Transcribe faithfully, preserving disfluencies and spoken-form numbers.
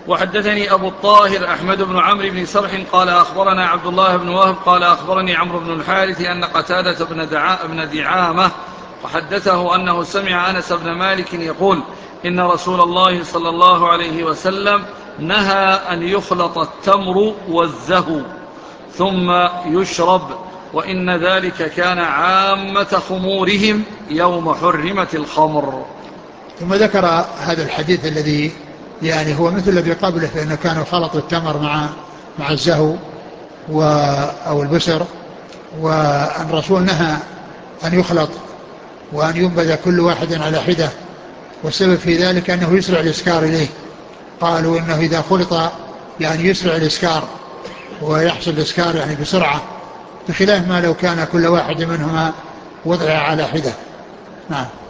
وحدثني أبو الطاهر أحمد بن عمرو بن سرح قال أخبرنا عبد الله بن وهب قال أخبرني عمرو بن الحارث أن قتادة بن, دعا بن دعامة وحدثه أنه سمع أنس بن مالك يقول إن رسول الله صلى الله عليه وسلم نهى أن يخلط التمر والزهو ثم يشرب، وإن ذلك كان عامة خمورهم يوم حرمت الخمر. ثم ذكر هذا الحديث الذي يعني هو مثل الذي قبله، فإنه كانوا خلطوا التمر مع مع الزهو و أو البسر، وأن الرسول نهى أن يخلط وأن ينبذ كل واحد على حدة، والسبب في ذلك أنه يسرع الإسكار إليه. قالوا إنه إذا خلط يعني يسرع الإسكار ويحصل الإسكار يعني بسرعة، بخلاف ما لو كان كل واحد منهما وضع على حدة. نعم.